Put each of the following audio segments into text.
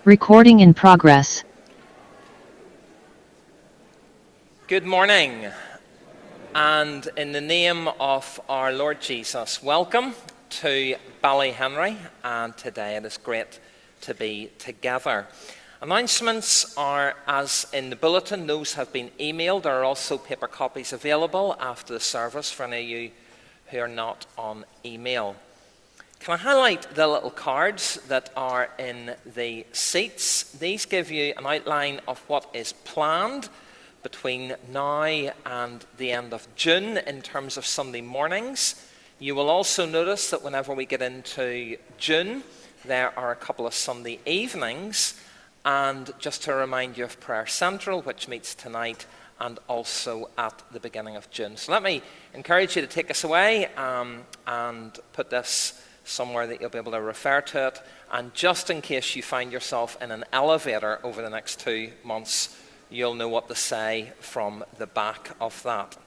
Recording in progress. Good morning, and in the name of our Lord Jesus, welcome to Ballyhenry, and today it is great to be together. Announcements are, as in the bulletin, those have been emailed. There are also paper copies available after the service for any of you who are not on email. Can I highlight the little cards that are in the seats? These give you an outline of what is planned between now and the end of June in terms of Sunday mornings. You will also notice that whenever we get into June, there are a couple of Sunday evenings. And just to remind you of Prayer Central, which meets tonight and also at the beginning of June. So let me encourage you to take us away and put this somewhere that you'll be able to refer to it. And just in case you find yourself in an elevator over the next 2 months, you'll know what to say from the back of that.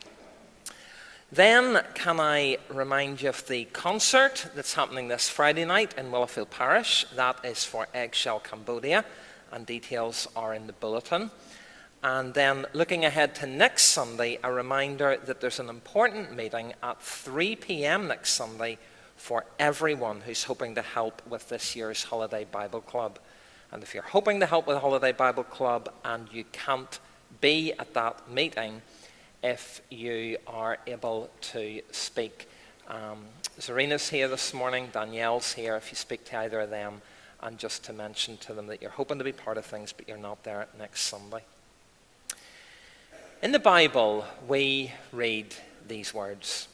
Then, can I remind you of the concert that's happening this Friday night in Willowfield Parish? That is for Eggshell Cambodia, and details are in the bulletin. And then, looking ahead to next Sunday, a reminder that there's an important meeting at 3 p.m. next Sunday for everyone who's hoping to help with this year's Holiday Bible Club. And if you're hoping to help with Holiday Bible Club and you can't be at that meeting, if you are able to speak. Serena's here this morning, Danielle's here, if you speak to either of them, and just to mention to them that you're hoping to be part of things, but you're not there next Sunday. In the Bible, we read these words: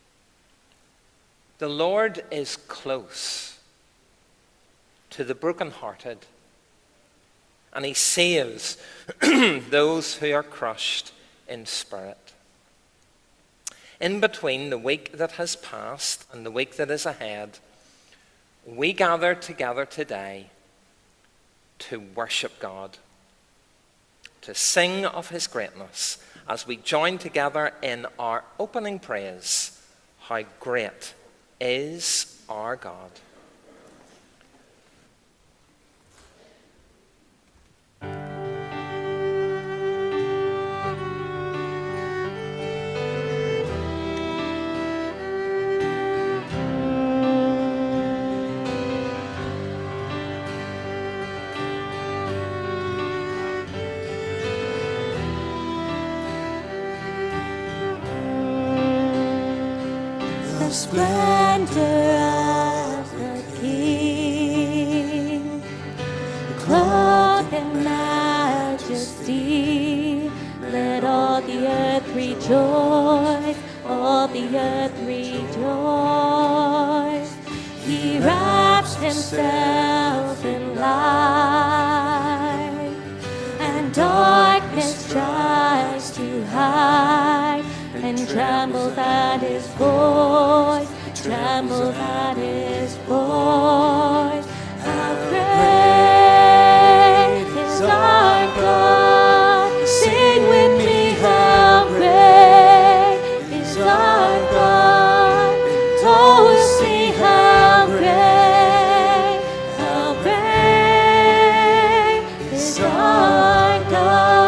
"The Lord is close to the brokenhearted, and he saves those who are crushed in spirit." In between the week that has passed and the week that is ahead, we gather together today to worship God, to sing of his greatness, as we join together in our opening praise, "How great is our God." The splendor of the King, clothed in majesty, let all the earth rejoice, all the earth rejoice. He wraps himself in light, and darkness tries to hide, and trembles at his voice, trembles at his voice. How great is our God! Sing with me, how great is our God! Oh, sing how great is our God!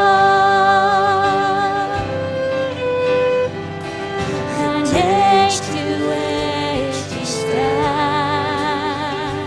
And age to age he stands,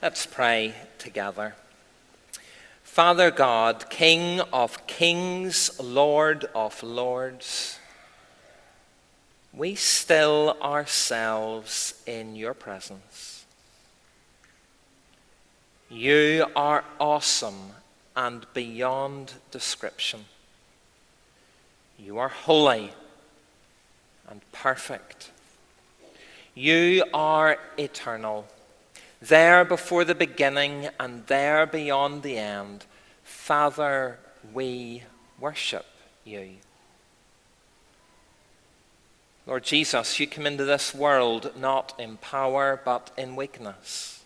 Let's pray together. Father God, King of kings, Lord of lords, we still ourselves in your presence. You are awesome and beyond description. You are holy and perfect. You are eternal, there before the beginning and there beyond the end. Father, we worship you. Lord Jesus, you come into this world not in power but in weakness.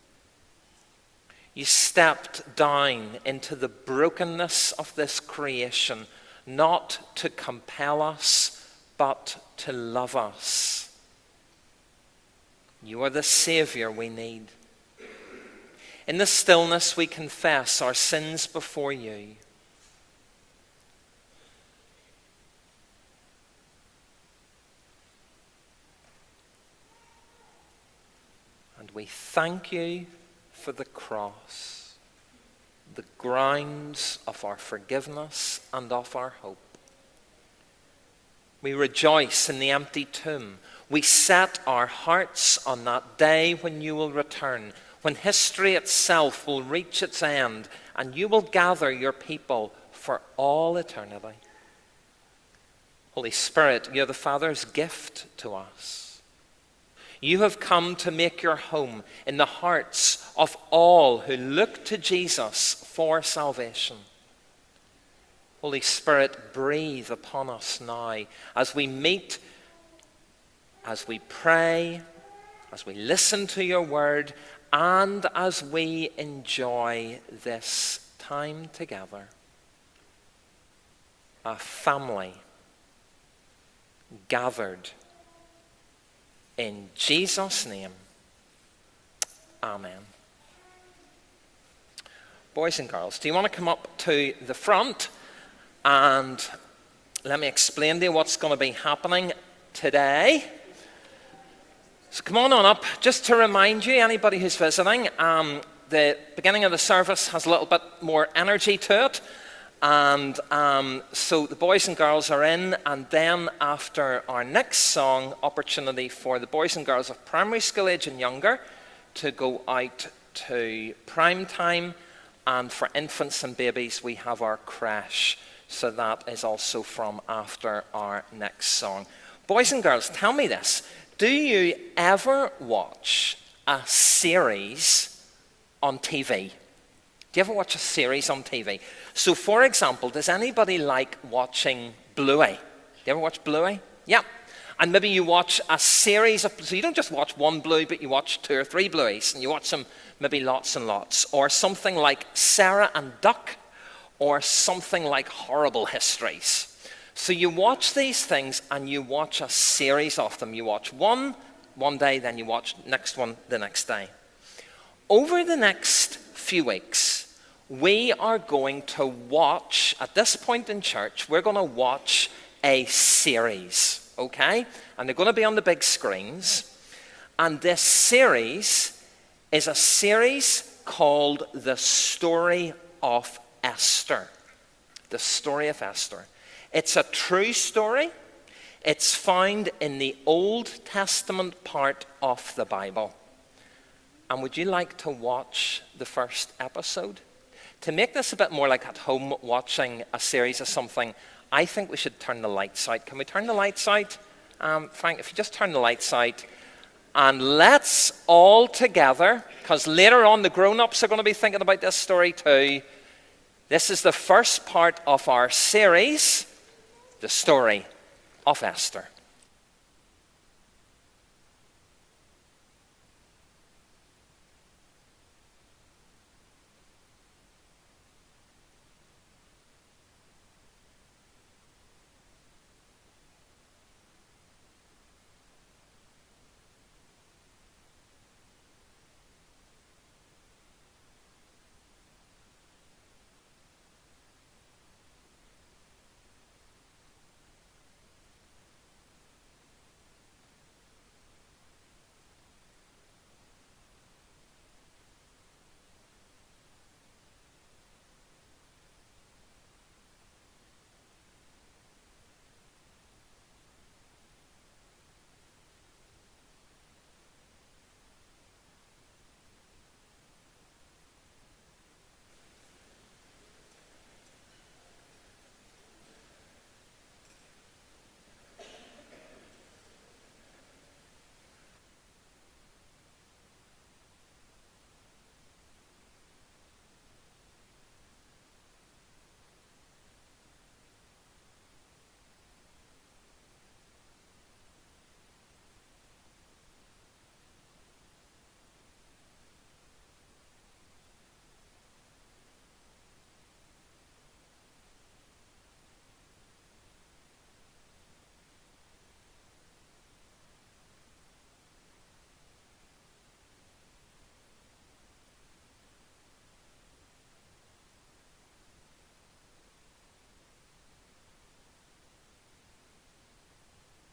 You stepped down into the brokenness of this creation, not to compel us but to love us. You are the Savior we need. In the stillness we confess our sins before you. And we thank you for the cross, the grounds of our forgiveness and of our hope. We rejoice in the empty tomb. We set our hearts on that day when you will return, when history itself will reach its end, and you will gather your people for all eternity. Holy Spirit, you're the Father's gift to us. You have come to make your home in the hearts of all who look to Jesus for salvation. Holy Spirit, breathe upon us now as we meet, as we pray, as we listen to your word, and as we enjoy this time together. A family gathered in Jesus' name. Amen. Boys and girls, do you want to come up to the front and let me explain to you what's going to be happening today? So come on up. Just to remind you, anybody who's visiting, the beginning of the service has a little bit more energy to it. And so the boys and girls are in, and then after our next song, opportunity for the boys and girls of primary school age and younger to go out to prime time. And for infants and babies, we have our creche. So that is also from after our next song. Boys and girls, tell me this. Do you ever watch a series on TV? Do you ever watch a series on TV? So, for example, does anybody like watching Bluey? Do you ever watch Bluey? Yeah. And maybe you watch a series of, so you don't just watch one Bluey, but you watch 2 or 3 Blueys, and you watch them maybe lots and lots. Or something like Sarah and Duck, or something like Horrible Histories. So you watch these things and you watch a series of them. You watch one day, then you watch next one the next day. Over the next few weeks, we are going to watch, at this point in church, we're going to watch a series, okay? And they're going to be on the big screens. And this series is a series called The Story of Esther. The Story of Esther. It's a true story. It's found in the Old Testament part of the Bible. And would you like to watch the first episode? To make this a bit more like at home watching a series of something, I think we should turn the lights out. Can we turn the lights out? Frank, if you just turn the lights out. And let's all together, because later on the grown-ups are going to be thinking about this story too. This is the first part of our series, The Story of Esther.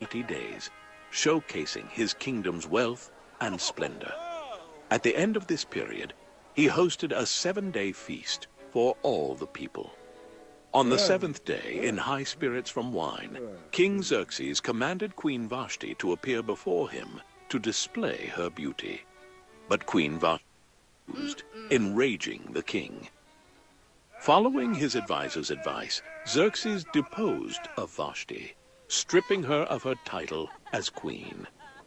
30 days, showcasing his kingdom's wealth and splendor. At the end of this period, he hosted a 7-day feast for all the people. On the 7th day, in high spirits from wine, King Xerxes commanded Queen Vashti to appear before him to display her beauty. But Queen Vashti refused, enraging the king. Following his advisor's advice, Xerxes deposed of Vashti, stripping her of her title as queen.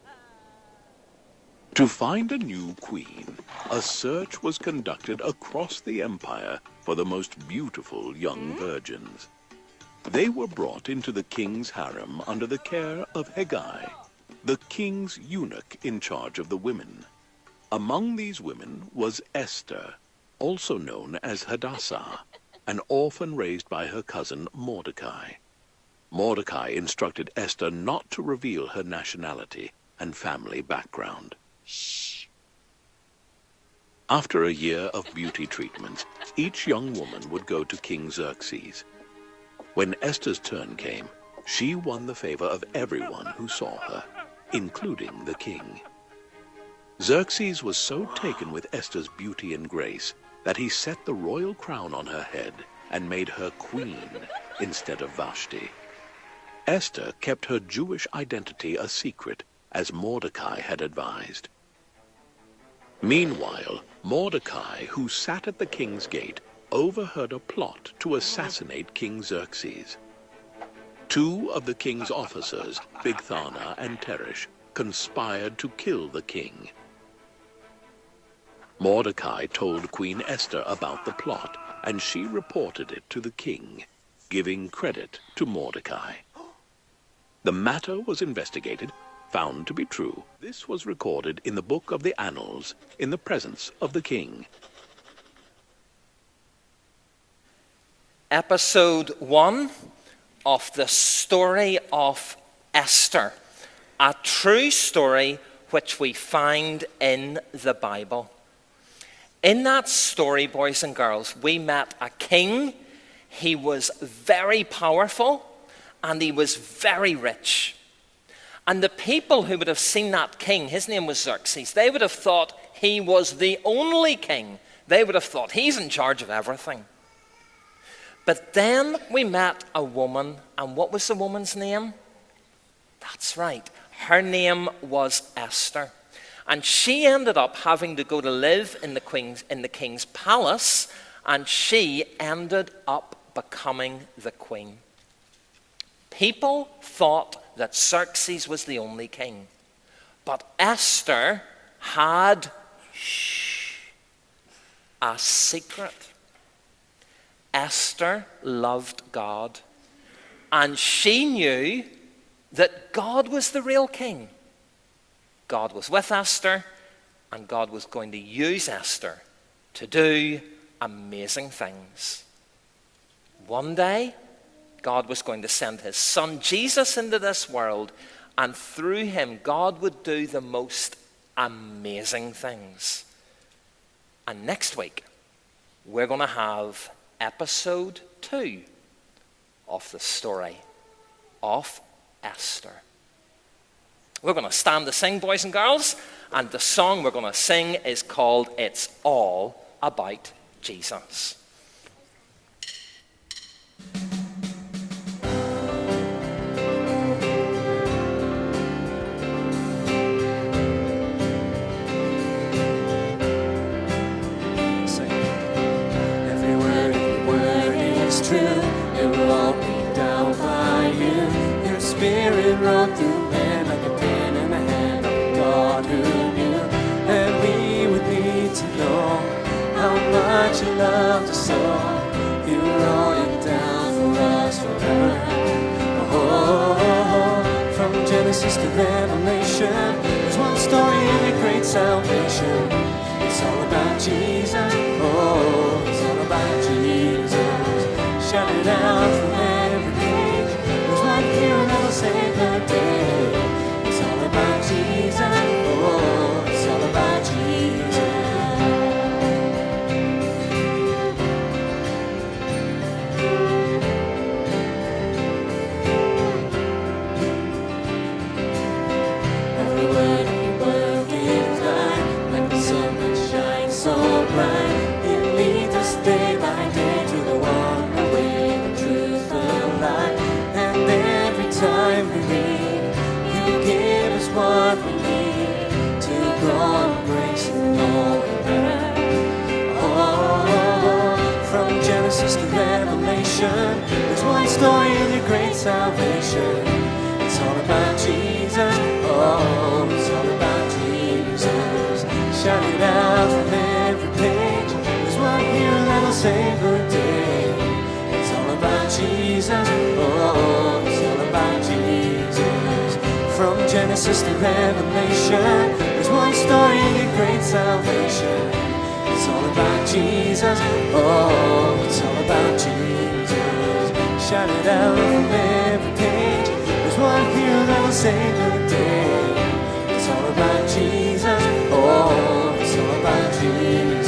To find a new queen, a search was conducted across the empire for the most beautiful young virgins. They were brought into the king's harem under the care of Hegai, the king's eunuch in charge of the women. Among these women was Esther, also known as Hadassah, an orphan raised by her cousin Mordecai. Mordecai instructed Esther not to reveal her nationality and family background. Shh. After a year of beauty treatments, each young woman would go to King Xerxes. When Esther's turn came, she won the favor of everyone who saw her, including the king. Xerxes was so taken with Esther's beauty and grace that he set the royal crown on her head and made her queen instead of Vashti. Esther kept her Jewish identity a secret, as Mordecai had advised. Meanwhile, Mordecai, who sat at the king's gate, overheard a plot to assassinate King Xerxes. 2 of the king's officers, Bigthana and Teresh, conspired to kill the king. Mordecai told Queen Esther about the plot, and she reported it to the king, giving credit to Mordecai. The matter was investigated, found to be true. This was recorded in the book of the Annals, in the presence of the king. Episode 1 of the story of Esther, a true story which we find in the Bible. In that story, boys and girls, we met a king. He was very powerful and he was very rich. And the people who would have seen that king, his name was Xerxes, they would have thought he was the only king. They would have thought he's in charge of everything. But then we met a woman, and what was the woman's name? That's right, her name was Esther. And she ended up having to go to live in the king's palace, and she ended up becoming the queen. People thought that Xerxes was the only king. But Esther had a secret. Esther loved God. And she knew that God was the real king. God was with Esther, and God was going to use Esther to do amazing things. One day, God was going to send his son Jesus into this world, and through him, God would do the most amazing things. And next week, we're going to have episode 2 of the story of Esther. We're going to stand to sing, boys and girls, and the song we're going to sing is called It's All About Jesus. Spirit wrote through men like a pen in the hand of a God who knew that we would need to know how much you loved us all. You wrote it down for us forever. Oh, from Genesis to Revelation, there's one story in a great salvation. It's all about Jesus. Oh, it's all about Jesus. Shout it out from every page. There's one hero that'll save the day. It's all about Jesus. Oh, it's all about Jesus. Genesis to Revelation, there's one story in your great salvation. It's all about Jesus, oh, it's all about Jesus. Shout it out from every page, there's one hero that'll save the day. It's all about Jesus, oh, it's all about Jesus. From Genesis to Revelation, there's one story in your great salvation. It's all about Jesus, oh, it's all about Jesus. Shout it out from every page, there's one hero that will save the day. It's all about Jesus, oh, it's all about Jesus.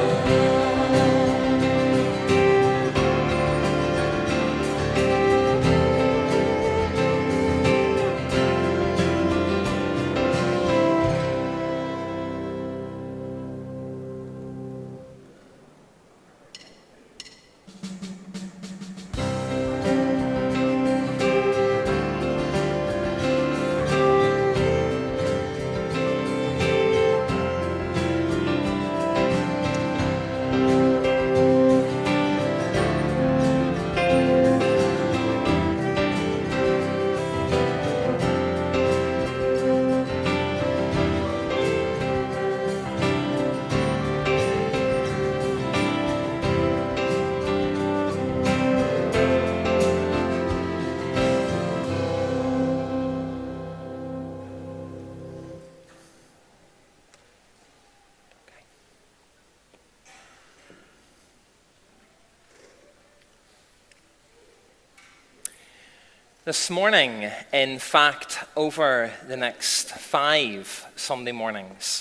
This morning, in fact, over the next 5 Sunday mornings,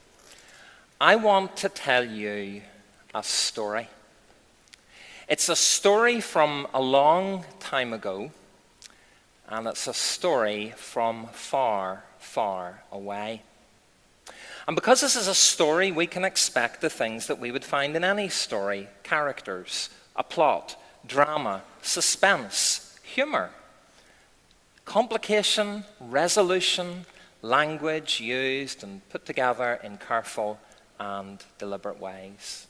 I want to tell you a story. It's a story from a long time ago, and it's a story from far, far away. And because this is a story, we can expect the things that we would find in any story: characters, a plot, drama, suspense, humor, complication, resolution, language used and put together in careful and deliberate ways.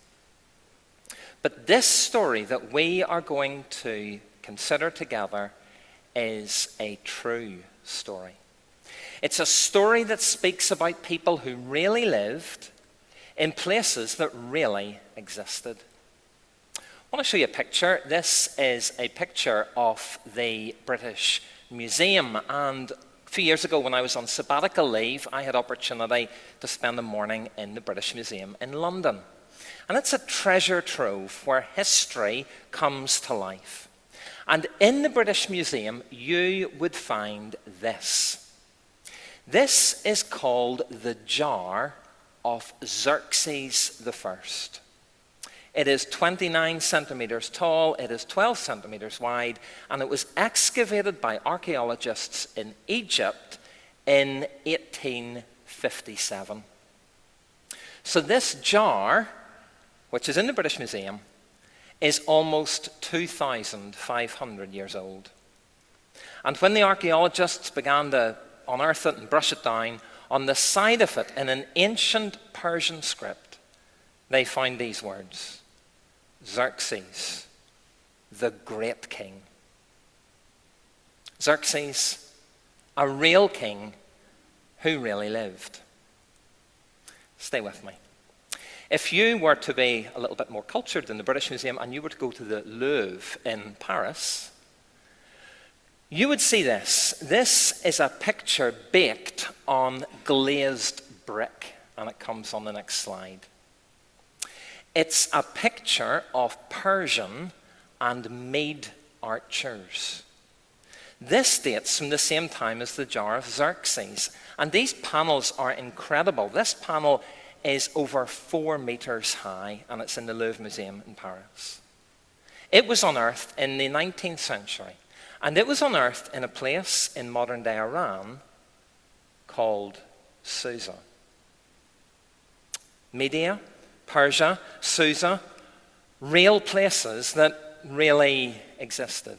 But this story that we are going to consider together is a true story. It's a story that speaks about people who really lived in places that really existed. I want to show you a picture. This is a picture of the British Museum, and a few years ago when I was on sabbatical leave, I had opportunity to spend the morning in the British Museum in London. And it's a treasure trove where history comes to life. And in the British Museum, you would find this. This is called the Jar of Xerxes I. It is 29 centimeters tall, it is 12 centimeters wide, and it was excavated by archaeologists in Egypt in 1857. So this jar, which is in the British Museum, is almost 2,500 years old. And when the archaeologists began to unearth it and brush it down, on the side of it, in an ancient Persian script, they found these words: Xerxes, the great king. Xerxes, a real king who really lived. Stay with me. If you were to be a little bit more cultured than the British Museum and you were to go to the Louvre in Paris, you would see this. This is a picture baked on glazed brick, and it comes on the next slide. It's a picture of Persian and Mede archers. This dates from the same time as the Jar of Xerxes, and these panels are incredible. This panel is over 4 meters high, and it's in the Louvre Museum in Paris. It was unearthed in the 19th century, and it was unearthed in a place in modern-day Iran called Susa. Media, Persia, Susa, real places that really existed.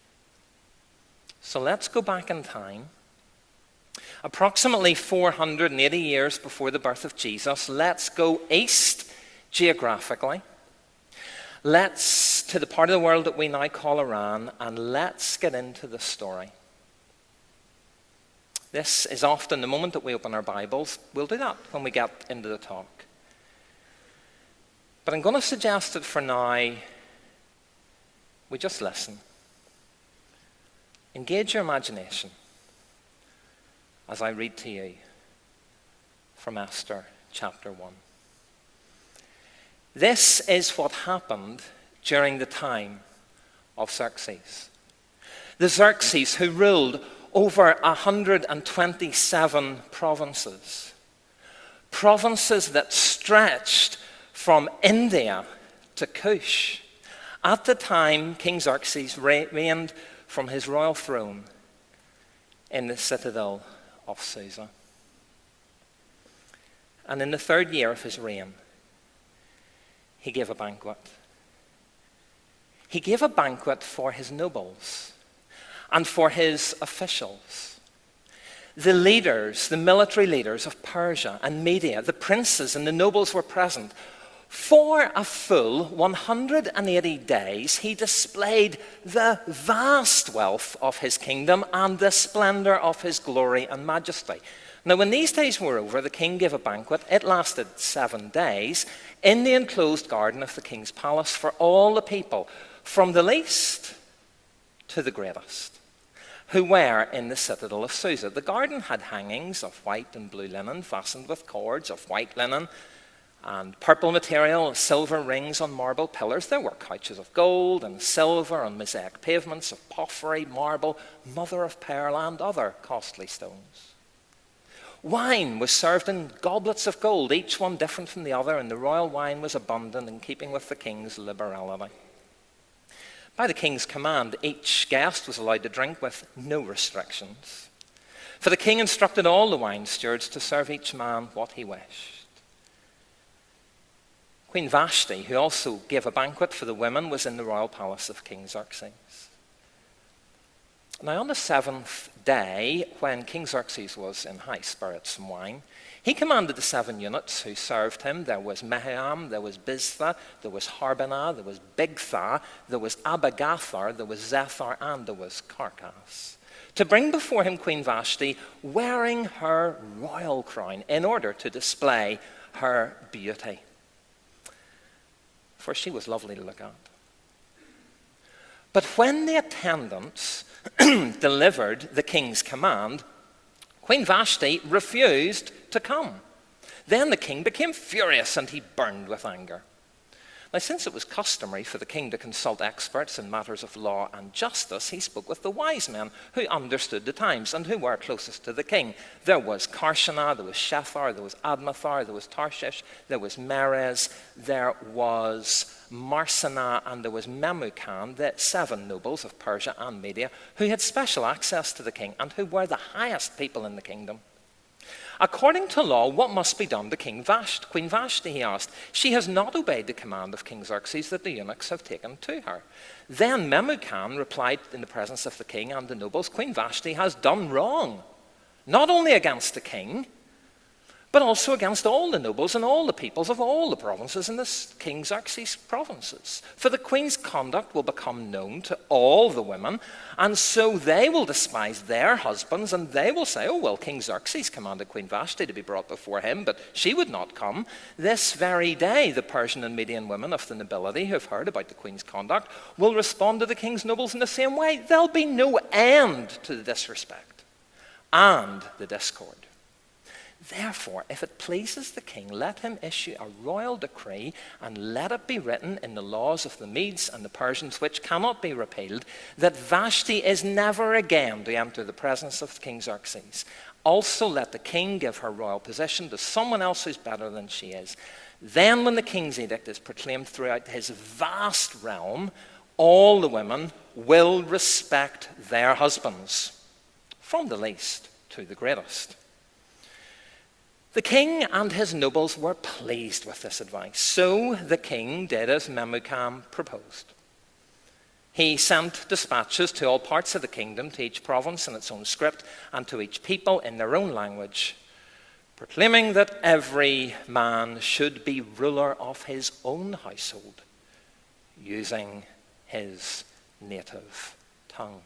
So let's go back in time. Approximately 480 years before the birth of Jesus, let's go east geographically. Let's to the part of the world that we now call Iran, and let's get into the story. This is often the moment that we open our Bibles. We'll do that when we get into the talk. But I'm going to suggest that for now, we just listen. Engage your imagination as I read to you from Esther chapter 1. This is what happened during the time of Xerxes. The Xerxes who ruled over 127 provinces. Provinces that stretched from India to Kush. At the time, King Xerxes reigned from his royal throne in the citadel of Susa. And in the 3rd year of his reign, he gave a banquet. He gave a banquet for his nobles and for his officials. The leaders, the military leaders of Persia and Media, the princes and the nobles were present. For a full 180 days, he displayed the vast wealth of his kingdom and the splendor of his glory and majesty. Now, when these days were over, the king gave a banquet. It lasted 7 days in the enclosed garden of the king's palace for all the people, from the least to the greatest, who were in the citadel of Susa. The garden had hangings of white and blue linen fastened with cords of white linen and purple material, silver rings on marble pillars. There were couches of gold and silver on mosaic pavements of porphyry, marble, mother of pearl, and other costly stones. Wine was served in goblets of gold, each one different from the other, and the royal wine was abundant in keeping with the king's liberality. By the king's command, each guest was allowed to drink with no restrictions. For the king instructed all the wine stewards to serve each man what he wished. Queen Vashti, who also gave a banquet for the women, was in the royal palace of King Xerxes. Now, on the 7th day, when King Xerxes was in high spirits and wine, he commanded the 7 eunuchs who served him. There was Mehuam, there was Biztha, there was Harbonah, there was Bigtha, there was Abigathar, there was Zethar, and there was Carcas, to bring before him Queen Vashti wearing her royal crown in order to display her beauty. For she was lovely to look at. But when the attendants delivered the king's command, Queen Vashti refused to come. Then the king became furious and he burned with anger. Now, since it was customary for the king to consult experts in matters of law and justice, he spoke with the wise men who understood the times and who were closest to the king. There was Karshana, there was Shethar, there was Admathar, there was Tarshish, there was Meres, there was Marsana, and there was Memucan, the 7 nobles of Persia and Media, who had special access to the king and who were the highest people in the kingdom. According to law, what must be done to Queen Vashti, he asked. She has not obeyed the command of King Xerxes that the eunuchs have taken to her. Then Memucan replied in the presence of the king and the nobles, Queen Vashti has done wrong, not only against the king, but also against all the nobles and all the peoples of all the provinces in this King Xerxes' provinces. For the queen's conduct will become known to all the women, and so they will despise their husbands, and they will say, oh, well, King Xerxes commanded Queen Vashti to be brought before him, but she would not come. This very day, the Persian and Median women of the nobility who have heard about the queen's conduct will respond to the king's nobles in the same way. There'll be no end to the disrespect and the discord. Therefore, if it pleases the king, let him issue a royal decree, and let it be written in the laws of the Medes and the Persians, which cannot be repealed, that Vashti is never again to enter the presence of King Xerxes. Also let the king give her royal position to someone else who's better than she is. Then when the king's edict is proclaimed throughout his vast realm, all the women will respect their husbands, from the least to the greatest. The king and his nobles were pleased with this advice. So the king did as Memucan proposed. He sent dispatches to all parts of the kingdom, to each province in its own script, and to each people in their own language, proclaiming that every man should be ruler of his own household, using his native tongue.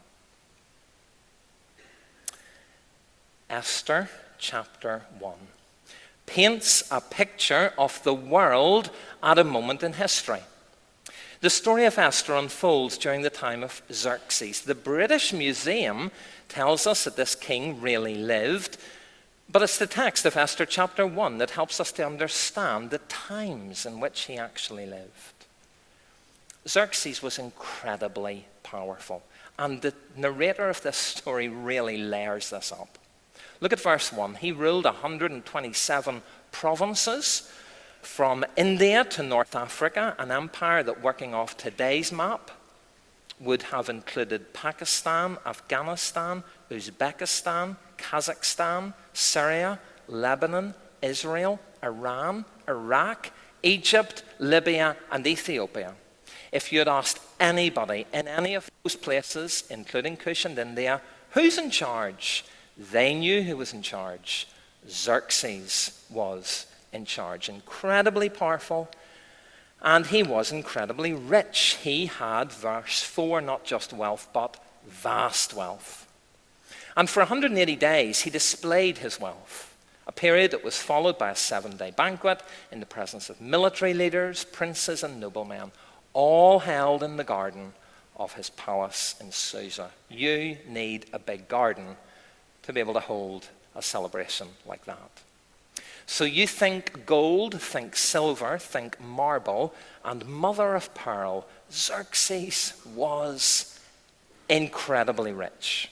Esther chapter 1 paints a picture of the world at a moment in history. The story of Esther unfolds during the time of Xerxes. The British Museum tells us that this king really lived, but it's the text of Esther chapter 1 that helps us to understand the times in which he actually lived. Xerxes was incredibly powerful, and the narrator of this story really layers this up. Look at verse 1. He ruled 127 provinces from India to North Africa, an empire that, working off today's map, would have included Pakistan, Afghanistan, Uzbekistan, Kazakhstan, Syria, Lebanon, Israel, Iran, Iraq, Egypt, Libya, and Ethiopia. If you had asked anybody in any of those places, including Kush and India, who's in charge, they knew who was in charge. Xerxes was in charge. Incredibly powerful, and he was incredibly rich. He had, verse 4, not just wealth, but vast wealth. And for 180 days, he displayed his wealth, a period that was followed by a 7-day banquet in the presence of military leaders, princes, and noblemen, all held in the garden of his palace in Susa. You need a big garden to be able to hold a celebration like that. So you think gold, think silver, think marble, and mother of pearl, Xerxes was incredibly rich.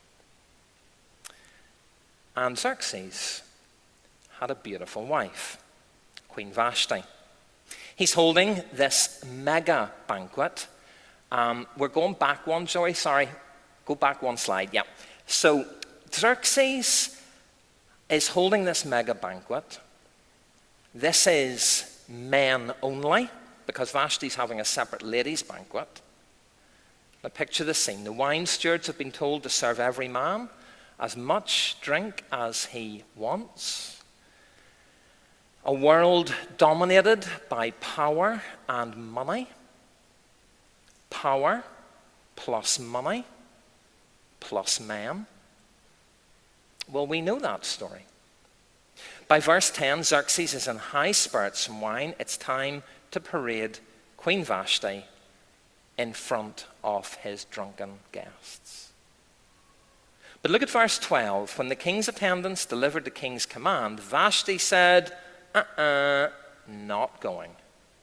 And Xerxes had a beautiful wife, Queen Vashti. He's holding this mega banquet. We're going back one, Joey, sorry. Go back one slide, yeah. So Xerxes is holding this mega banquet. This is men only, because Vashti's having a separate ladies' banquet. Now picture the scene. The wine stewards have been told to serve every man as much drink as he wants. A world dominated by power and money. Power plus money plus men. Well, we know that story. By verse 10, Xerxes is in high spirits from wine. It's time to parade Queen Vashti in front of his drunken guests. But look at verse 12. When the king's attendants delivered the king's command, Vashti said, not going.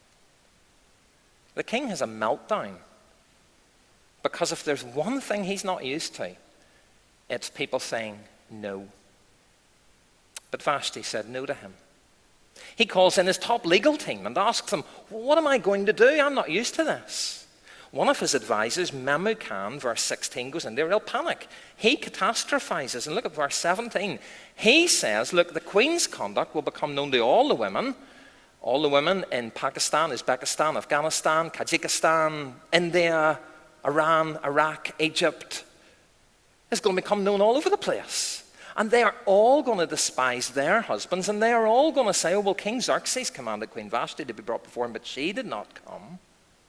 The king has a meltdown. Because if there's one thing he's not used to, it's people saying no. But Vashti said no to him. He calls in his top legal team and asks them, what am I going to do? I'm not used to this. One of his advisors, Memucan, verse 16, goes into real panic. He catastrophizes. And look at verse 17. He says, look, the queen's conduct will become known to all the women in Pakistan, Uzbekistan, Afghanistan, Tajikistan, India, Iran, Iraq, Egypt. It's going to become known all over the place. And they are all going to despise their husbands, and they are all going to say, oh, well, King Xerxes commanded Queen Vashti to be brought before him, but she did not come.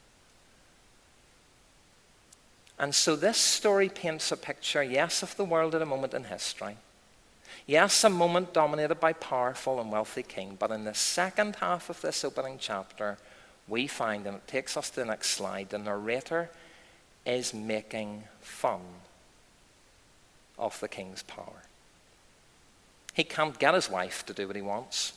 And so this story paints a picture, yes, of the world at a moment in history. Yes, a moment dominated by powerful and wealthy king. But in the second half of this opening chapter, we find, and it takes us to the next slide, the narrator is making fun of the king's power. He can't get his wife to do what he wants.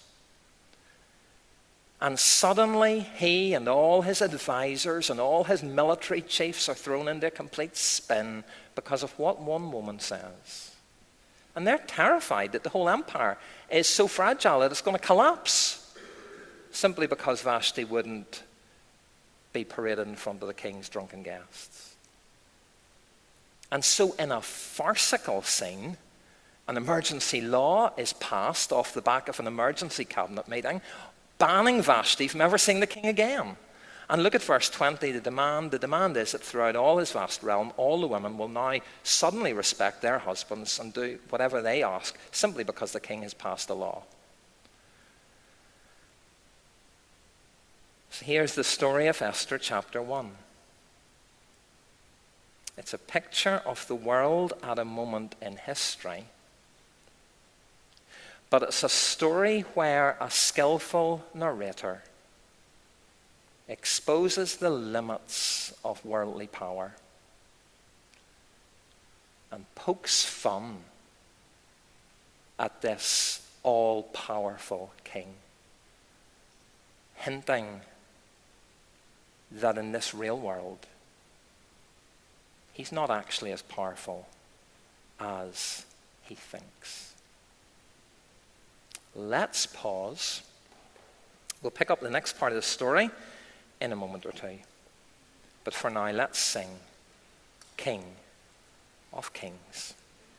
And suddenly he and all his advisors and all his military chiefs are thrown into a complete spin because of what one woman says. And they're terrified that the whole empire is so fragile that it's going to collapse simply because Vashti wouldn't be paraded in front of the king's drunken guests. And so in a farcical scene, an emergency law is passed off the back of an emergency cabinet meeting, banning Vashti from ever seeing the king again. And look at verse 20. The demand is that throughout all his vast realm, all the women will now suddenly respect their husbands and do whatever they ask, simply because the king has passed a law. So here's the story of Esther chapter 1. It's a picture of the world at a moment in history. But it's a story where a skillful narrator exposes the limits of worldly power and pokes fun at this all-powerful king, hinting that in this real world, he's not actually as powerful as he thinks. Let's pause. We'll pick up the next part of the story in a moment or two. But for now, let's sing King of Kings.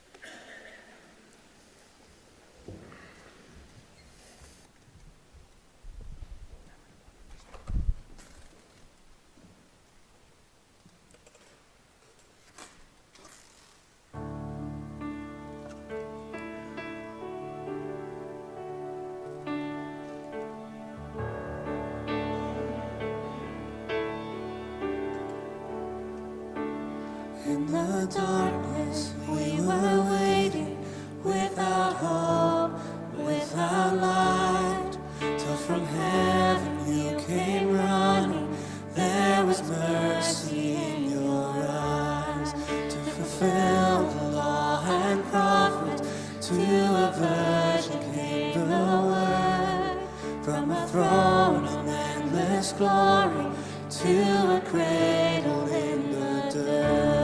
In the darkness we were waiting, without hope, without light, till from heaven you came running. There was mercy in your eyes, to fulfill the law and prophets. To a virgin came the word, from a throne of endless glory, to a cradle in the dirt.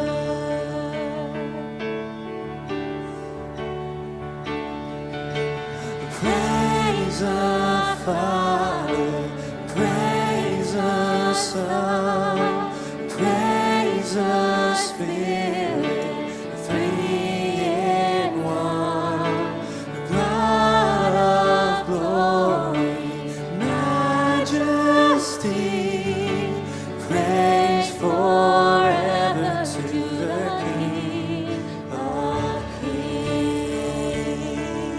Praise the Father, praise the Son, praise the Spirit, three in one. The God of glory, majesty, praise forever to the King of Kings.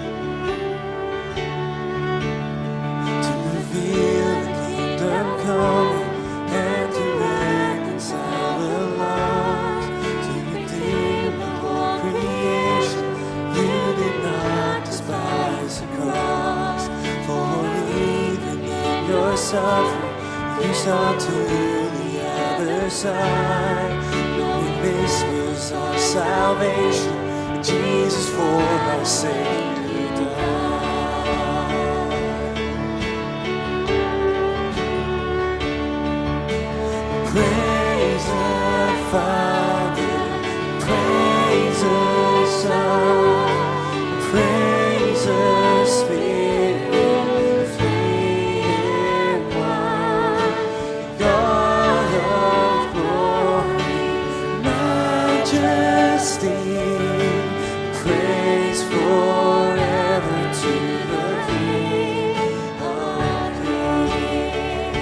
Reveal the kingdom coming, and to reconcile the lost, to redeem the whole creation. You did not despise the cross, for even in your suffering you saw to the other side, knowing this was our salvation, Jesus for our sake he died. Praise the Father, praise the Son, praise the Spirit, three in one. God of glory, majesty, praise forever to the King of Kings.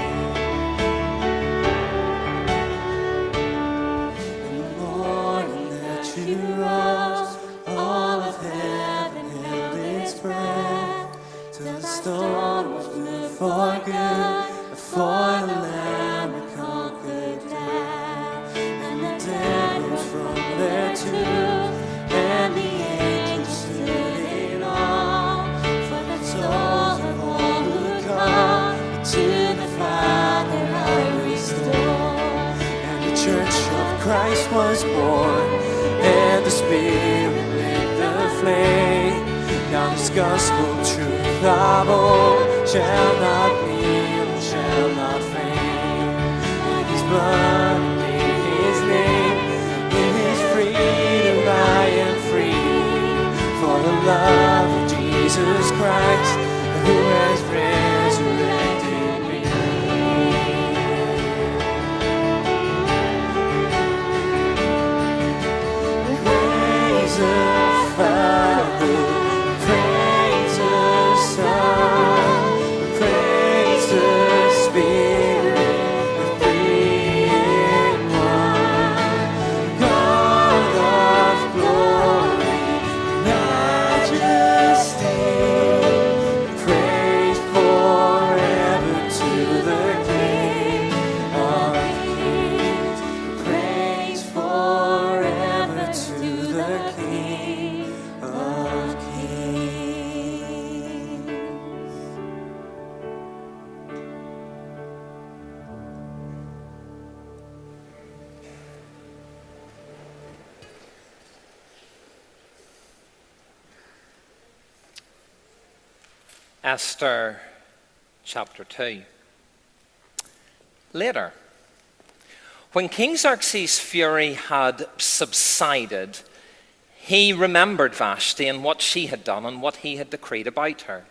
You rose, all of heaven held its breath, till the storm was moved for good, for the Lamb had conquered death, and the dead rose from their tombs, and the angels stood in awe, for the souls of all who come to the Father are restored, and the Church of Christ was born. And the Spirit lit the flame. Now this gospel truth of old shall not kneel, shall not faint. In His blood, in His name, in His freedom I am free. For the love of Jesus Christ, who has resurrected me. Praise the Father, praise the Son, praise the Spirit, the three in Esther chapter 2. Later, when King Xerxes' fury had subsided, he remembered Vashti and what she had done and what he had decreed about her.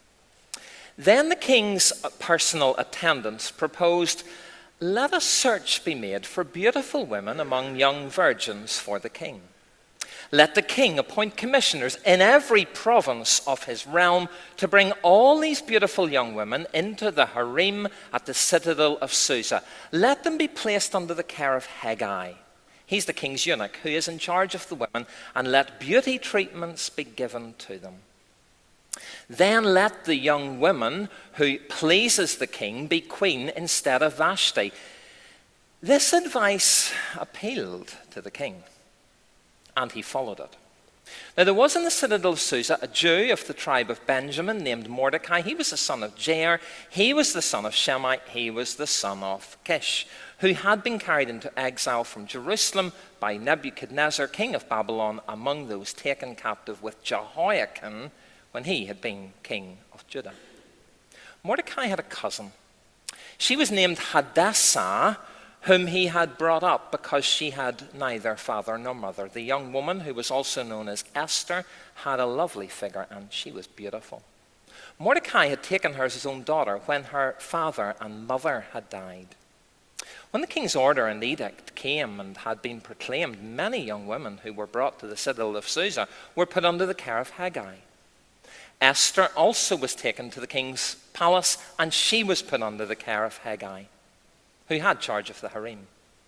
Then the king's personal attendants proposed, "Let a search be made for beautiful women among young virgins for the king. Let the king appoint commissioners in every province of his realm to bring all these beautiful young women into the harem at the citadel of Susa. Let them be placed under the care of Hegai. He's the king's eunuch who is in charge of the women, and let beauty treatments be given to them. Then let the young woman who pleases the king be queen instead of Vashti." This advice appealed to the king, and he followed it. Now there was in the citadel of Susa a Jew of the tribe of Benjamin named Mordecai. He was the son of Jair. He was the son of Shemai. He was the son of Kish, who had been carried into exile from Jerusalem by Nebuchadnezzar, king of Babylon, among those taken captive with Jehoiakim when he had been king of Judah. Mordecai had a cousin. She was named Hadassah, whom he had brought up because she had neither father nor mother. The young woman, who was also known as Esther, had a lovely figure, and she was beautiful. Mordecai had taken her as his own daughter when her father and mother had died. When the king's order and edict came and had been proclaimed, many young women who were brought to the citadel of Susa were put under the care of Hegai. Esther also was taken to the king's palace, and she was put under the care of Hegai, who had charge of the harem.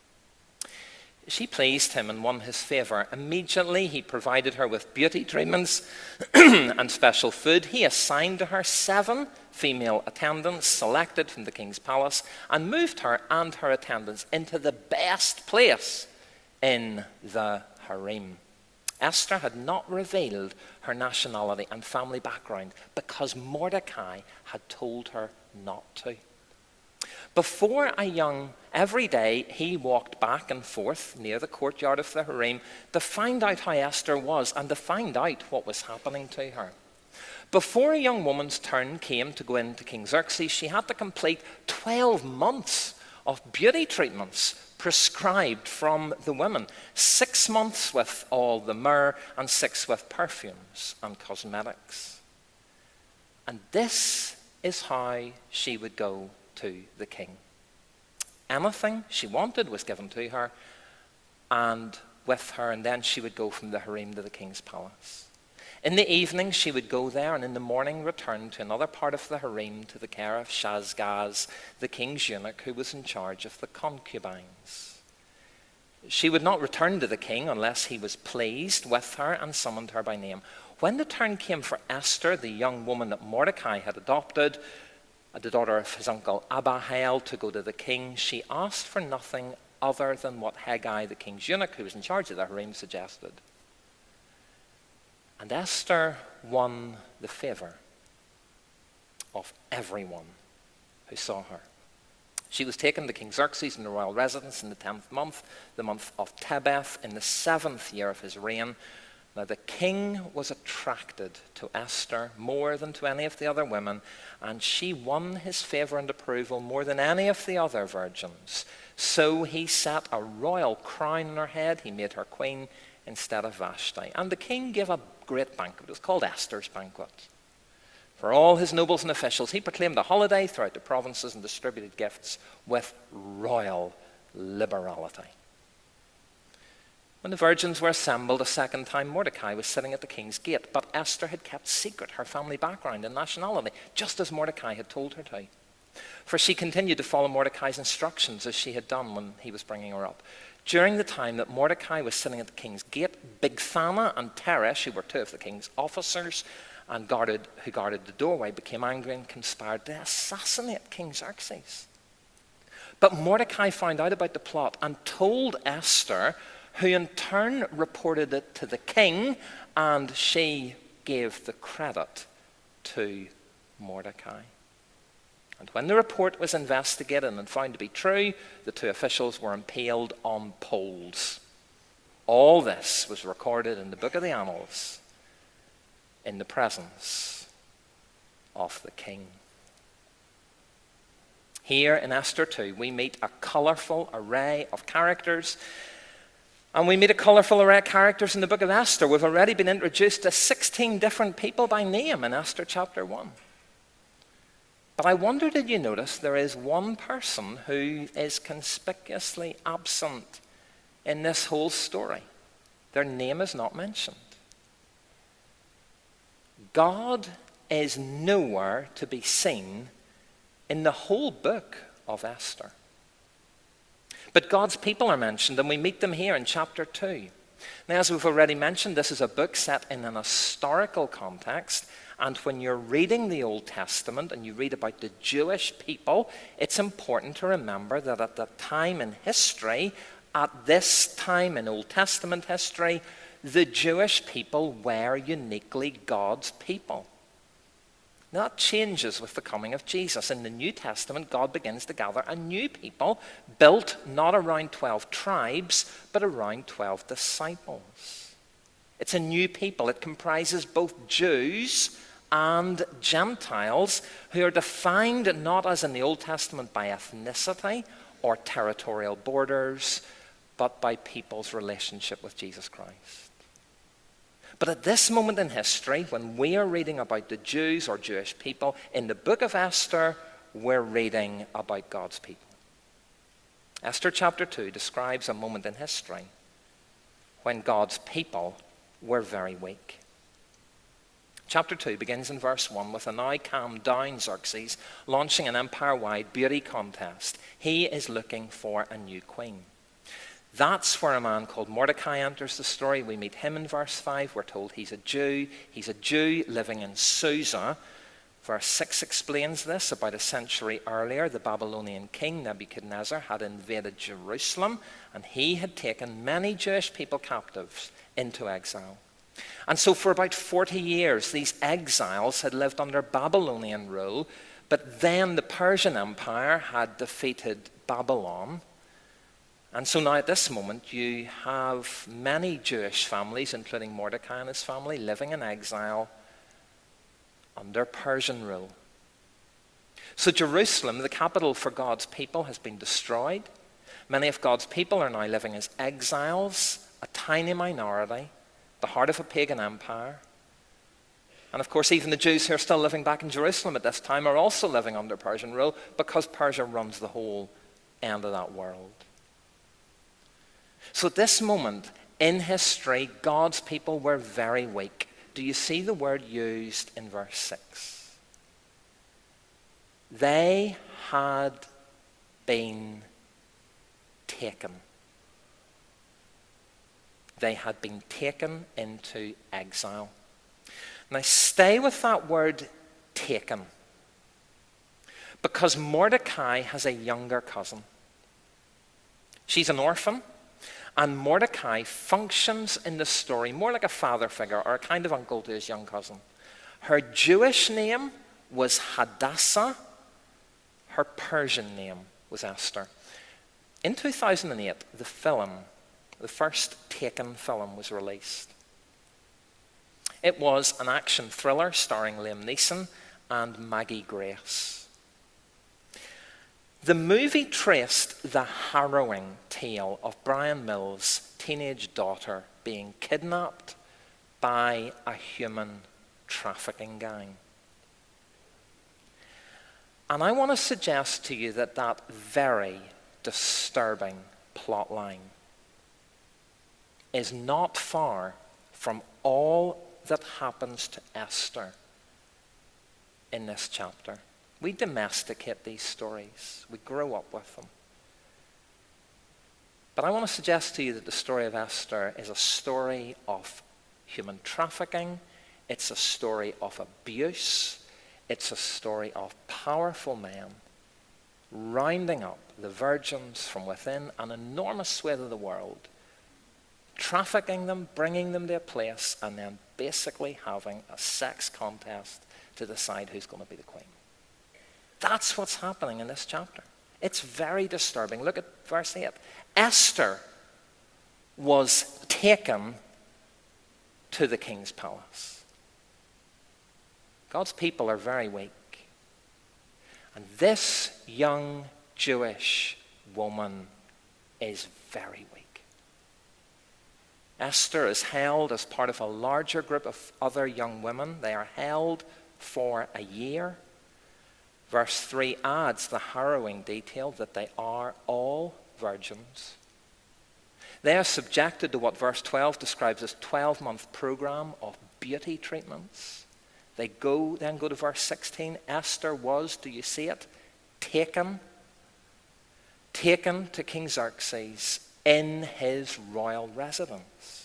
She pleased him and won his favor. Immediately he provided her with beauty treatments and special food. He assigned to her 7 female attendants selected from the king's palace and moved her and her attendants into the best place in the harem. Esther had not revealed her nationality and family background because Mordecai had told her not to. Every day he walked back and forth near the courtyard of the harem to find out how Esther was and to find out what was happening to her. Before a young woman's turn came to go in to King Xerxes, she had to complete 12 months of beauty treatments prescribed from the women. 6 months with all the myrrh and 6 with perfumes and cosmetics. And this is how she would go to the king. Anything she wanted was given to her and with her, and then she would go from the harem to the king's palace. In the evening she would go there, and in the morning return to another part of the harem to the care of Shazgaz, the king's eunuch, who was in charge of the concubines. She would not return to the king unless he was pleased with her and summoned her by name. When the turn came for Esther, the young woman that Mordecai had adopted, the daughter of his uncle Abihail, to go to the king, she asked for nothing other than what Hegai, the king's eunuch, who was in charge of the harem, suggested. And Esther won the favor of everyone who saw her. She was taken to King Xerxes in the royal residence in the 10th month, the month of Tebeth, in the 7th year of his reign. Now the king was attracted to Esther more than to any of the other women, and she won his favor and approval more than any of the other virgins. So he set a royal crown on her head. He made her queen instead of Vashti. And the king gave a great banquet. It was called Esther's banquet. For all his nobles and officials, he proclaimed a holiday throughout the provinces and distributed gifts with royal liberality. When the virgins were assembled a second time, Mordecai was sitting at the king's gate, but Esther had kept secret her family background and nationality, just as Mordecai had told her to. For she continued to follow Mordecai's instructions as she had done when he was bringing her up. During the time that Mordecai was sitting at the king's gate, Bigthana and Teresh, who were 2 of the king's officers and who guarded the doorway, became angry and conspired to assassinate King Xerxes. But Mordecai found out about the plot and told Esther, who in turn reported it to the king, and she gave the credit to Mordecai. And when the report was investigated and found to be true, the 2 officials were impaled on poles. All this was recorded in the book of the Annals in the presence of the king. Here in Esther 2, we meet a colourful array of characters. And we meet a colourful array of characters in the book of Esther. We've already been introduced to 16 different people by name in Esther chapter 1. But I wonder, did you notice there is one person who is conspicuously absent in this whole story? Their name is not mentioned. God is nowhere to be seen in the whole book of Esther. But God's people are mentioned, and we meet them here in chapter 2. Now, as we've already mentioned, this is a book set in an historical context, and when you're reading the Old Testament and you read about the Jewish people, it's important to remember that at the time in history, at this time in Old Testament history, the Jewish people were uniquely God's people. Now, that changes with the coming of Jesus. In the New Testament, God begins to gather a new people built not around 12 tribes, but around 12 disciples. It's a new people. It comprises both Jews and Gentiles who are defined not as in the Old Testament by ethnicity or territorial borders, but by people's relationship with Jesus Christ. But at this moment in history, when we are reading about the Jews or Jewish people, in the book of Esther, we're reading about God's people. Esther chapter 2 describes a moment in history when God's people were very weak. Chapter 2 begins in verse 1 with a now calmed down Xerxes launching an empire-wide beauty contest. He is looking for a new queen. That's where a man called Mordecai enters the story. We meet him in verse 5. We're told he's a Jew. He's a Jew living in Susa. Verse 6 explains this. About a century earlier, the Babylonian king Nebuchadnezzar had invaded Jerusalem, and he had taken many Jewish people captives into exile. And so for about 40 years, these exiles had lived under Babylonian rule, but then the Persian Empire had defeated Babylon. And so now at this moment, you have many Jewish families, including Mordecai and his family, living in exile under Persian rule. So Jerusalem, the capital for God's people, has been destroyed. Many of God's people are now living as exiles, a tiny minority, the heart of a pagan empire. And of course, even the Jews who are still living back in Jerusalem at this time are also living under Persian rule because Persia runs the whole end of that world. So at this moment in history, God's people were very weak. Do you see the word used in verse 6? They had been taken. They had been taken into exile. Now stay with that word taken, because Mordecai has a younger cousin. She's an orphan. And Mordecai functions in the story more like a father figure or a kind of uncle to his young cousin. Her Jewish name was Hadassah. Her Persian name was Esther. In 2008, the first Taken film, was released. It was an action thriller starring Liam Neeson and Maggie Grace. The movie traced the harrowing tale of Brian Mills' teenage daughter being kidnapped by a human trafficking gang. And I want to suggest to you that that very disturbing plot line is not far from all that happens to Esther in this chapter. We domesticate these stories. We grow up with them. But I want to suggest to you that the story of Esther is a story of human trafficking. It's a story of abuse. It's a story of powerful men rounding up the virgins from within an enormous swathe of the world, trafficking them, bringing them to a place, and then basically having a sex contest to decide who's going to be the queen. That's what's happening in this chapter. It's very disturbing. Look at verse 8. Esther was taken to the king's palace. God's people are very weak. And this young Jewish woman is very weak. Esther is held as part of a larger group of other young women. They are held for a year. Verse 3 adds the harrowing detail that they are all virgins. They are subjected to what verse 12 describes as a 12-month program of beauty treatments. They then go to verse 16. Esther was, do you see it, taken to King Xerxes in his royal residence.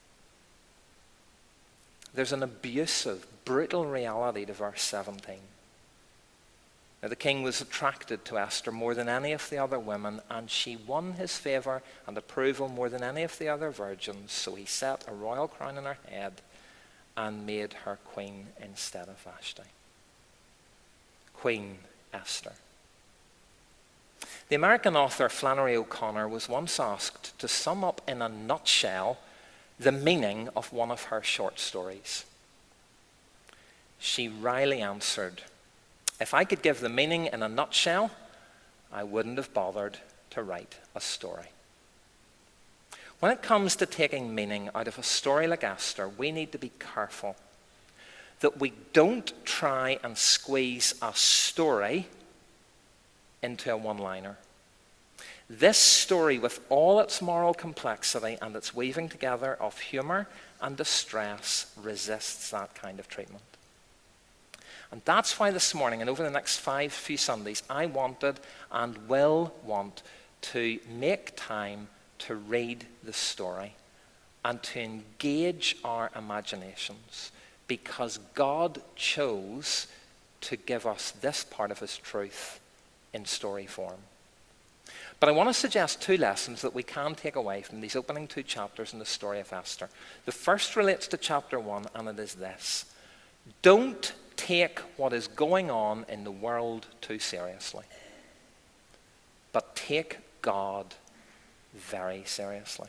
There's an abusive, brutal reality to verse 17. Now, the king was attracted to Esther more than any of the other women, and she won his favor and approval more than any of the other virgins, so he set a royal crown on her head and made her queen instead of Vashti. Queen Esther. The American author Flannery O'Connor was once asked to sum up in a nutshell the meaning of one of her short stories. She wryly answered, "If I could give the meaning in a nutshell, I wouldn't have bothered to write a story." When it comes to taking meaning out of a story like Esther, we need to be careful that we don't try and squeeze a story into a one-liner. This story, with all its moral complexity and its weaving together of humor and distress, resists that kind of treatment. And that's why this morning and over the next few Sundays, I wanted and will want to make time to read the story and to engage our imaginations, because God chose to give us this part of his truth in story form. But I want to suggest two lessons that we can take away from these opening two chapters in the story of Esther. The first relates to chapter 1, and it is this: don't take what is going on in the world too seriously, but take God very seriously.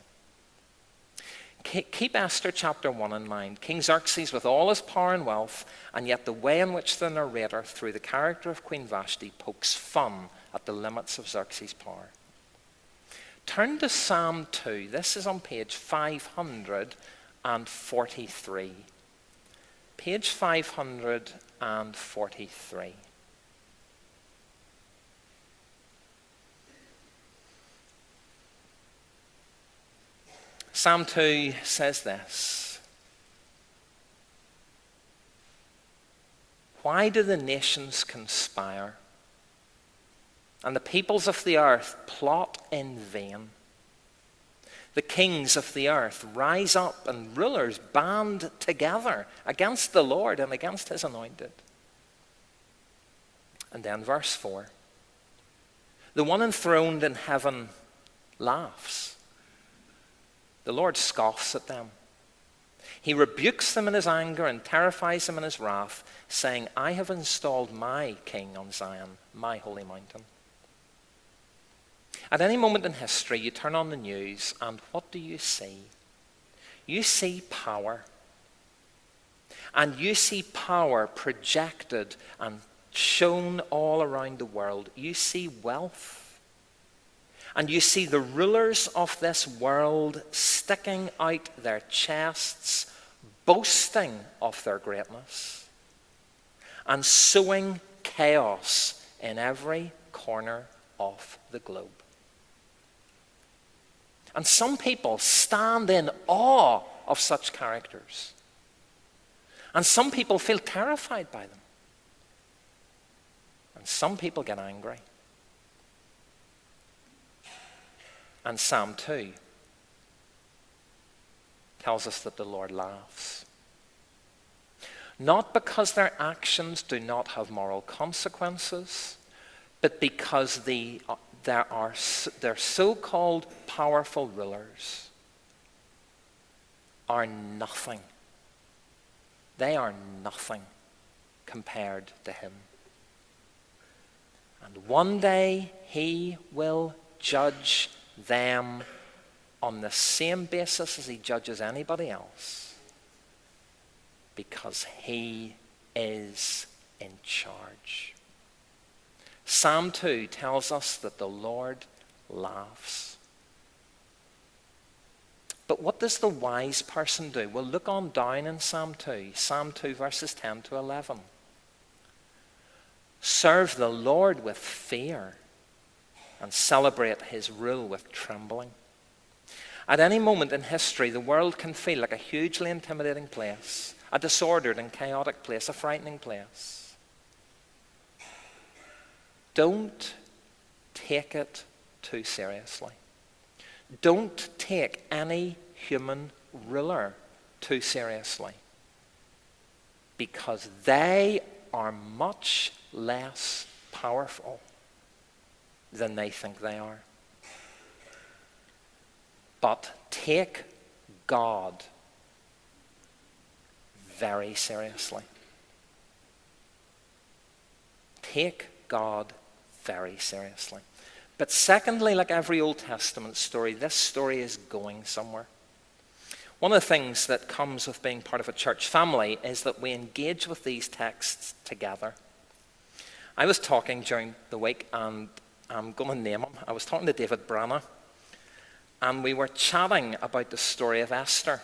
Keep Esther chapter 1 in mind. King Xerxes with all his power and wealth, and yet the way in which the narrator, through the character of Queen Vashti, pokes fun at the limits of Xerxes' power. Turn to Psalm 2. This is on page 543. Page 543. Psalm 2 says this: "Why do the nations conspire, and the peoples of the earth plot in vain? The kings of the earth rise up, and rulers band together against the Lord and against his anointed." And then verse 4. "The one enthroned in heaven laughs. The Lord scoffs at them. He rebukes them in his anger and terrifies them in his wrath, saying, I have installed my king on Zion, my holy mountain." At any moment in history, you turn on the news, and what do you see? You see power. And you see power projected and shown all around the world. You see wealth. And you see the rulers of this world sticking out their chests, boasting of their greatness, and sowing chaos in every corner of the globe. And some people stand in awe of such characters. And some people feel terrified by them. And some people get angry. And Psalm 2 tells us that the Lord laughs. Not because their actions do not have moral consequences, but because their so-called powerful rulers are nothing. They are nothing compared to him. And one day he will judge them on the same basis as he judges anybody else, because he is in charge. Psalm 2 tells us that the Lord laughs. But what does the wise person do? Well, look on down in Psalm 2. Psalm 2 verses 10 to 11. Serve the Lord with fear and celebrate his rule with trembling. At any moment in history, the world can feel like a hugely intimidating place, a disordered and chaotic place, a frightening place. Don't take it too seriously. Don't take any human ruler too seriously, because they are much less powerful than they think they are. But take God very seriously. Take God very seriously. But secondly, like every Old Testament story, this story is going somewhere. One of the things that comes with being part of a church family is that we engage with these texts together. I was talking during the week, and I'm going to name him. I was talking to David Branagh, and we were chatting about the story of Esther.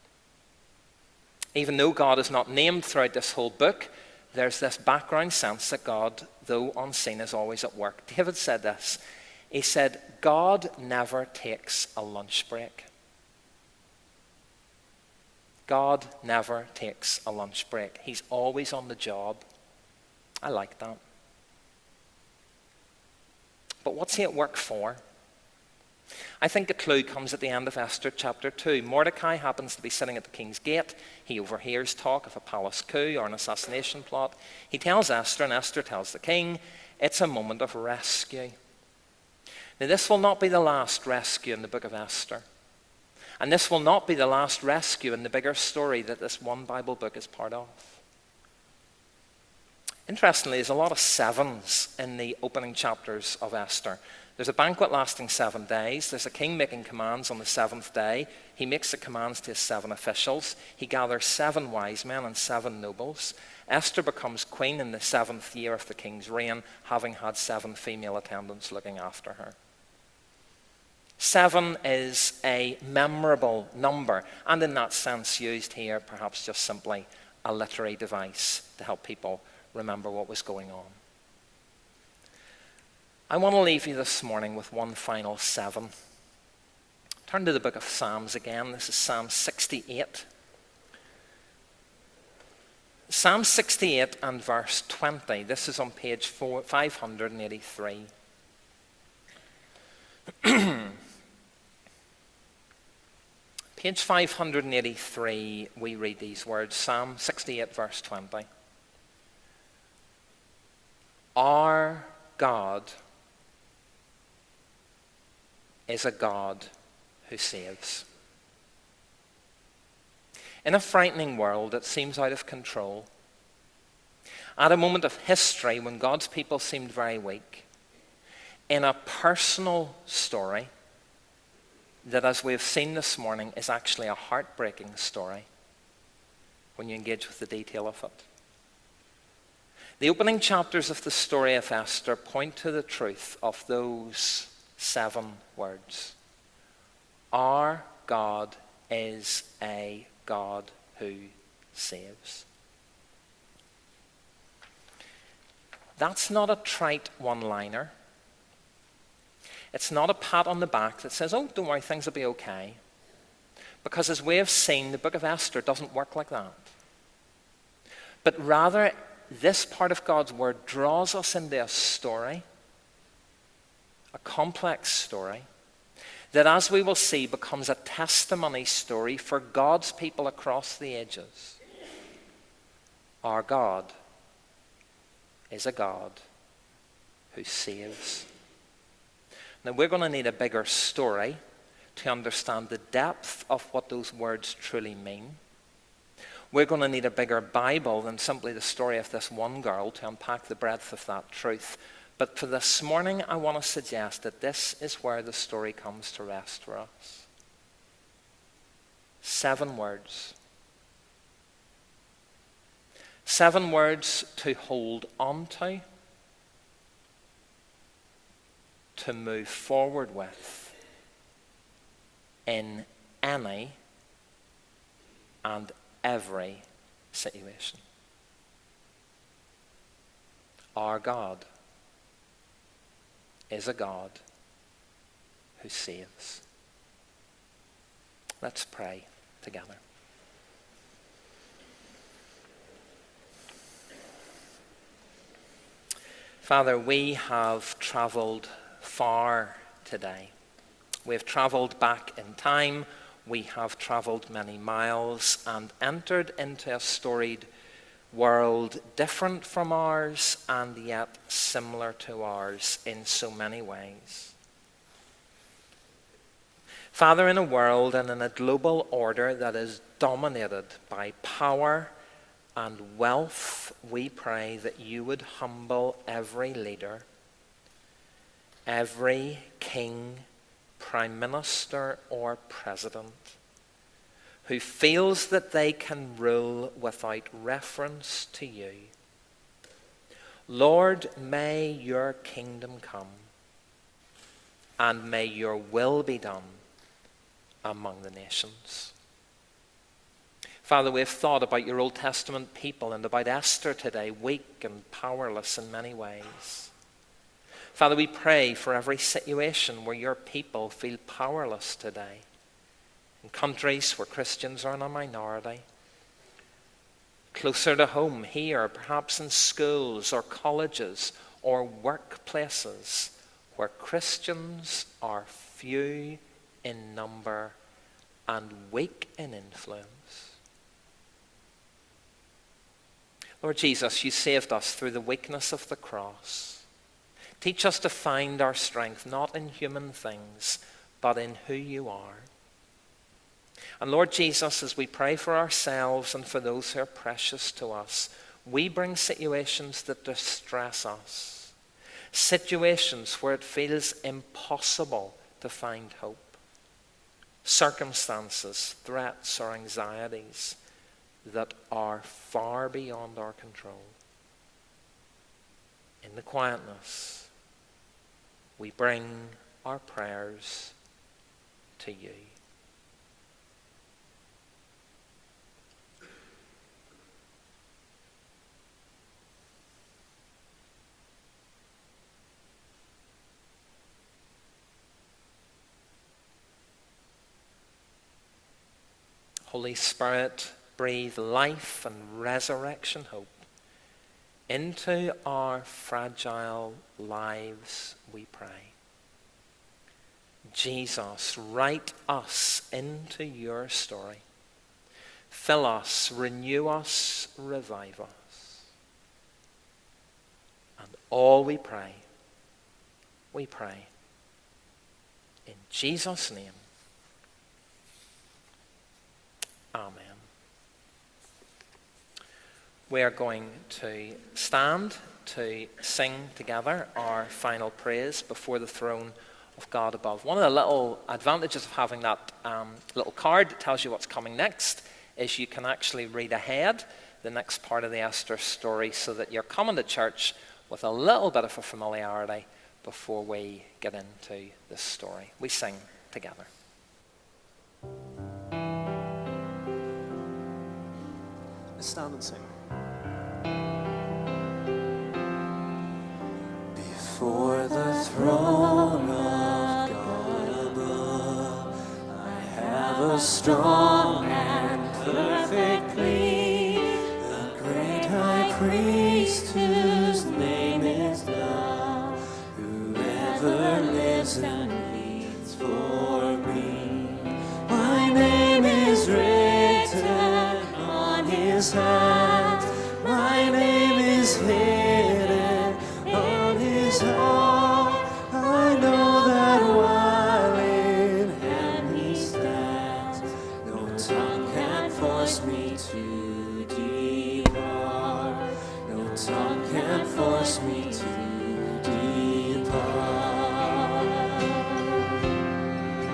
Even though God is not named throughout this whole book, there's this background sense that God, though unseen, is always at work. David said this. He said, God never takes a lunch break. God never takes a lunch break. He's always on the job. I like that. But what's he at work for? I think the clue comes at the end of Esther chapter 2. Mordecai happens to be sitting at the king's gate. He overhears talk of a palace coup or an assassination plot. He tells Esther, and Esther tells the king, it's a moment of rescue. Now, this will not be the last rescue in the book of Esther. And this will not be the last rescue in the bigger story that this one Bible book is part of. Interestingly, there's a lot of sevens in the opening chapters of Esther. There's a banquet lasting 7 days. There's a king making commands on the 7th day. He makes the commands to his 7 officials. He gathers 7 wise men and 7 nobles. Esther becomes queen in the 7th year of the king's reign, having had 7 female attendants looking after her. 7 is a memorable number, and in that sense used here perhaps just simply a literary device to help people remember what was going on. I want to leave you this morning with one final 7. Turn to the book of Psalms again. This is Psalm 68. Psalm 68 and verse 20. This is on page 583. Page 583, we read these words. Psalm 68, verse 20. Our God is a God who saves. In a frightening world that seems out of control, at a moment of history when God's people seemed very weak, in a personal story that, as we have seen this morning, is actually a heartbreaking story when you engage with the detail of it. The opening chapters of the story of Esther point to the truth of those 7 words. Our God is a God who saves. That's not a trite one-liner. It's not a pat on the back that says, oh, don't worry, things will be okay. Because as we have seen, the book of Esther doesn't work like that. But rather, this part of God's word draws us into a story, a complex story, that, as we will see, becomes a testimony story for God's people across the ages. Our God is a God who saves. Now, we're going to need a bigger story to understand the depth of what those words truly mean. We're going to need a bigger Bible than simply the story of this one girl to unpack the breadth of that truth. But for this morning, I want to suggest that this is where the story comes to rest for us. 7 words. 7 words to hold on to move forward with in any and every situation. Our God is a God who saves. Let's pray together. Father, we have travelled far today. We have travelled back in time. We have travelled many miles and entered into a storied world different from ours and yet similar to ours in so many ways. Father, in a world and in a global order that is dominated by power and wealth, we pray that you would humble every leader, every king, prime minister, or president who feels that they can rule without reference to you. Lord, may your kingdom come and may your will be done among the nations. Father, we have thought about your Old Testament people and about Esther today, weak and powerless in many ways. Father, we pray for every situation where your people feel powerless today. In countries where Christians are in a minority, closer to home here, perhaps in schools or colleges or workplaces where Christians are few in number and weak in influence. Lord Jesus, you saved us through the weakness of the cross. Teach us to find our strength not in human things, but in who you are. And Lord Jesus, as we pray for ourselves and for those who are precious to us, we bring situations that distress us, situations where it feels impossible to find hope, circumstances, threats, or anxieties that are far beyond our control. In the quietness, we bring our prayers to you. Holy Spirit, breathe life and resurrection hope into our fragile lives, we pray. Jesus, write us into your story. Fill us, renew us, revive us. And all we pray in Jesus' name. Amen. We are going to stand to sing together our final praise before the throne of God above. One of the little advantages of having that little card that tells you what's coming next is you can actually read ahead the next part of the Esther story so that you're coming to church with a little bit of a familiarity before we get into this story. We sing together. Let's stand and sing. Before the throne of God above, I have a strong and perfect plea, the great high priest whose name is love, whoever lives and bleeds for me. My name is written on his hand, my name is hidden on his heart. I know that while in heaven he stands, no tongue can force me to depart. No tongue can force me to depart.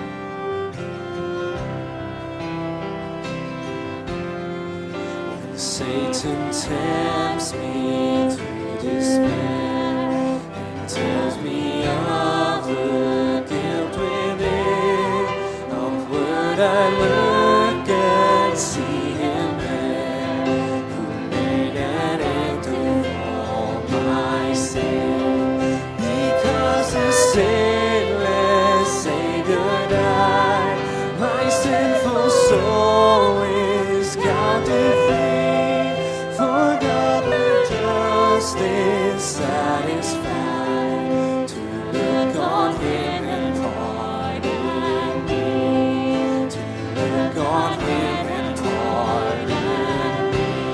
When the Satan tempts me to despair and tells me of the guilt within. Upward I look and see him there, who made an end of all my sin. Because the sinless Savior died, my sinful soul is counted free. For God with justice satisfied to look on him and pardon me, to look on him and pardon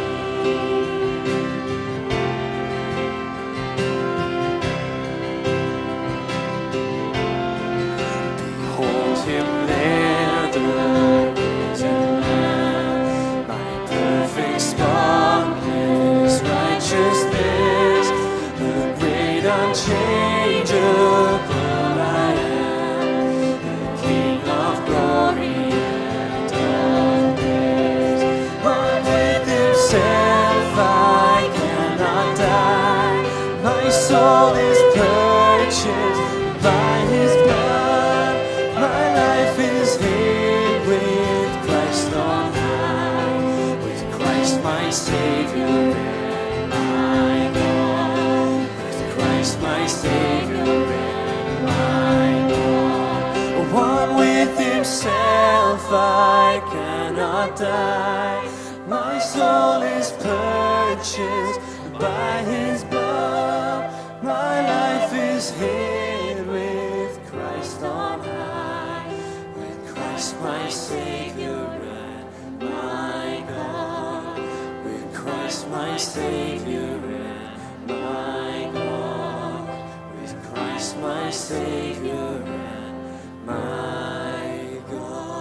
me. Behold him there, the risen Lamb, my perfect spotless righteousness, the great unchangeable I am, the King of glory and of grace. But with himself I cannot die, my soul is purchased by his blood, my life is hid with Christ on high, with Christ my Savior and my God, with Christ my Savior and my God. One with himself I cannot die, my soul is purchased by his blood, my life is hid with Christ on high, with Christ my Savior and my God, with Christ my Savior and my God, with Christ my Savior and my God.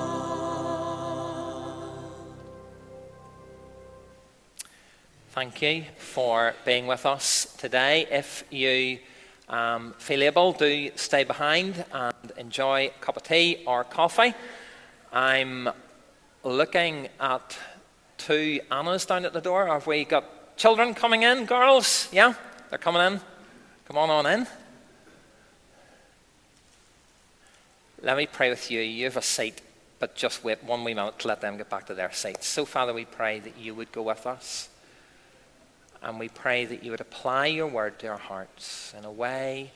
Thank you for being with us today. If you feel able, do stay behind and enjoy a cup of tea or coffee. I'm looking at two Annas down at the door. Have we got children coming in? Girls? Yeah? They're coming in. Come on in. Let me pray with you. You have a seat, but just wait 1 wee minute to let them get back to their seats. So, Father, we pray that you would go with us. And we pray that you would apply your word to our hearts in a way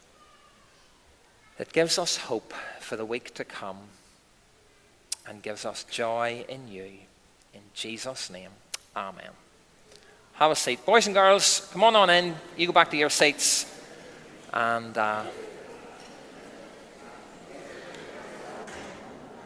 that gives us hope for the week to come and gives us joy in you. In Jesus' name, amen. Have a seat. Boys and girls, come on in. You go back to your seats and